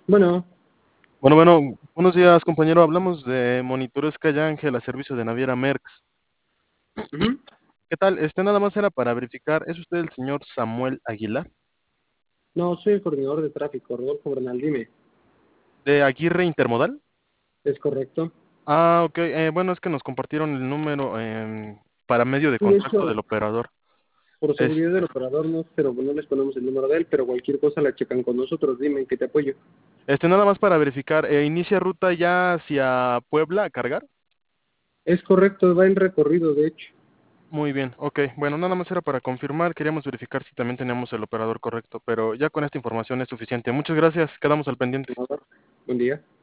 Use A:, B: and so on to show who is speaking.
A: Bueno,
B: Bueno, buenos días, compañero. Hablamos de Monitores Calle Ángel a servicio de Naviera Merckx.
A: ujú.
B: ¿Qué tal? Nada más era para verificar, ¿es usted el señor Samuel Aguilar?
A: No, soy el coordinador de tráfico, Rodolfo Bernal, dime.
B: ¿De Aguirre Intermodal?
A: ¿Es correcto?
B: Ah, ok. Bueno, es que nos compartieron el número para medio de
A: Sí, de
B: contacto
A: hecho,
B: del operador.
A: por
B: Es,
A: seguridad del operador no, pero no les ponemos el número de él, pero cualquier cosa la checan con nosotros, dime en qué te apoyo.
B: nada más para verificar, ¿inicia ruta ya hacia Puebla a cargar?
A: Es correcto, va en recorrido, de hecho.
B: Muy bien, ok. Bueno, nada más era para confirmar, queríamos verificar si también teníamos el operador correcto, pero ya con esta información es suficiente. Muchas gracias, quedamos al pendiente.
A: Nada. Buen día.